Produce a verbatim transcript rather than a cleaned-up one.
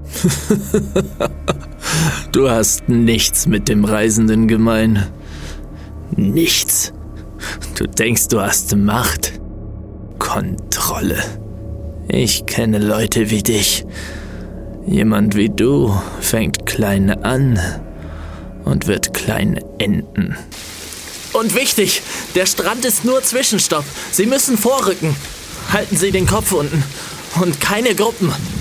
Du hast nichts mit dem Reisenden gemein. Nichts. Du denkst, du hast Macht. Kontrolle. Ich kenne Leute wie dich. Jemand wie du fängt klein an und wird klein enden. Und wichtig, der Strand ist nur Zwischenstopp. Sie müssen vorrücken. Halten Sie den Kopf unten. Und keine Gruppen.